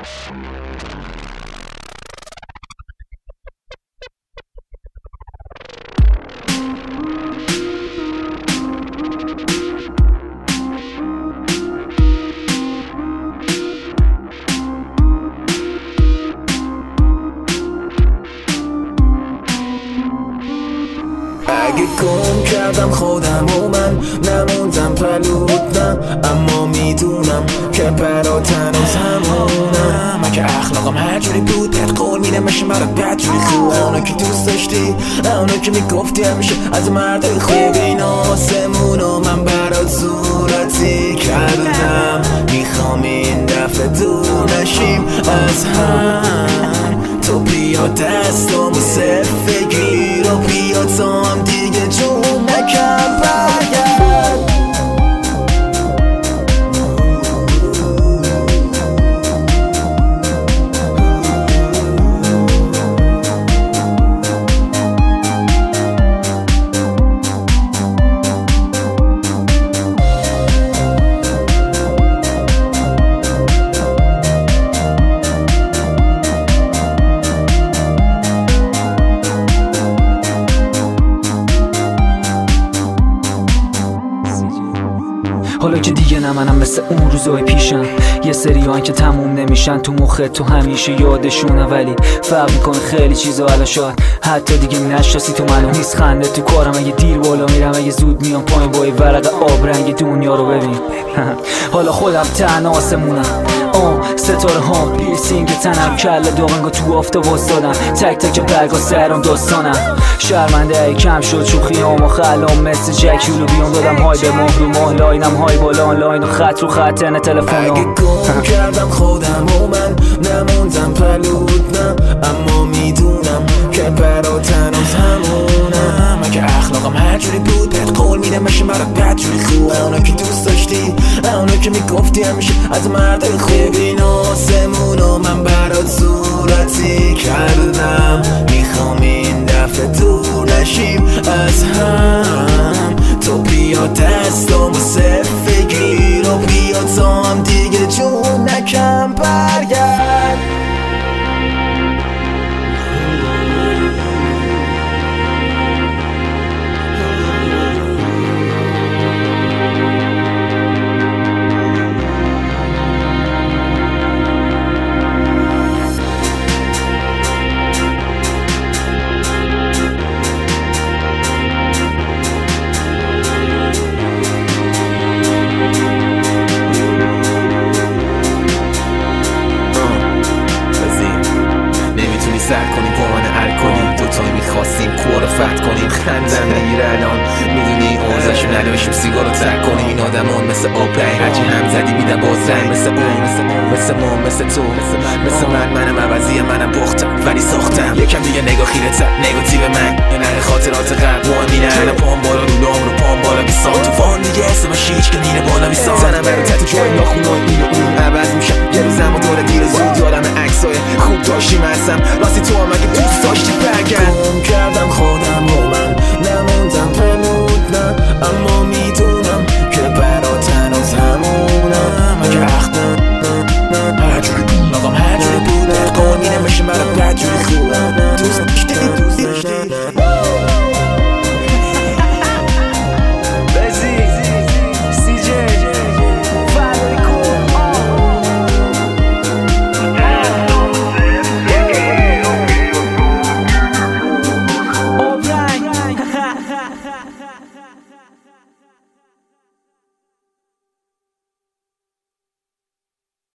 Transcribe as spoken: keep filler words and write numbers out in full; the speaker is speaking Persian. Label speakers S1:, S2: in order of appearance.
S1: اگه گم کردم خودم و من نموندم پلودم، اما میدونم که برات هنوز همونم. اگه اخلاقم هر جوری بود بهت قول میدم بشم برات بدجوری خوب. اونا که دوست داشتی، اونا که میگفتی همیشه از مرد خوب. این آسمون و من برات صورتی کردم، میخوام این دفعه دور نشیم از هم. تو بیا دستامو صرف بگیر و بیا تا هم دیگه جون نکن برگرد.
S2: حالا که دیگه نه منم مثل اون روزای پیشم، یه سریان که تموم نمیشن تو مخت تو همیشه یادشونه، ولی فرق میکنه خیلی چیزا. حالا شاید حتی دیگه نشناسی تو منو، نیست خنده تو کارم. اگه دیر بالا میرم اگه زود میام پایین، با یه ورق آب رنگ دنیا رو ببین. حالا خودم تنها آسمونم، آه ستاره هام پیرسینگ تنم، کله داغنگا تو آفتاب واسادم، تک تک برگا سرم داستانم. شرمنده ای کم شد شوخیام و خلام، مثل جکیولو بیام دادم های به ماه رو ماه، لاینم های بالا آنلاین و خط رو خط نه تلفنم.
S1: اگه گم کردم خودم و من نموندم پلودم، اما میدونم که برات هنوز همونم. اگه اخلاقم هر جوری بود بهت قول میدم بشم برات بدجوری خوب. اونا که دوست داشتی، اونا که میگفتی همیشه از مرد خوب. این آسمون و من برات صورتی کردم، میخوام این دفعه دور نشیم از هم. تو بیا دستامو صرف بگیر و بیا تا هم دیگه جون نکن برگرد.
S3: سر کنیم قرآن الکلی، دوتایی میخواستیم کور فت کنیم. خندم نگیره الان میدونی اوزشو نداشیم، سیگارو ترک کنیم. این آدمان مثل آب رنگ، هرچی هم زدی میدن باز رنگ. مثل اون مثل اون مثل ما مثل تو مثل من، منم عوضی منم پختم ولی ساختم. یکم دیگه نگاه خیره تر نگاتیو من، یه نقل خاطرات قبل مهمینه. الان پام بالا رو لام رو پام بالا بیسان تو فان دیگه اسمش هیچ که میره بالا بیسان. زنم برو تحت جای ناخونای این و اون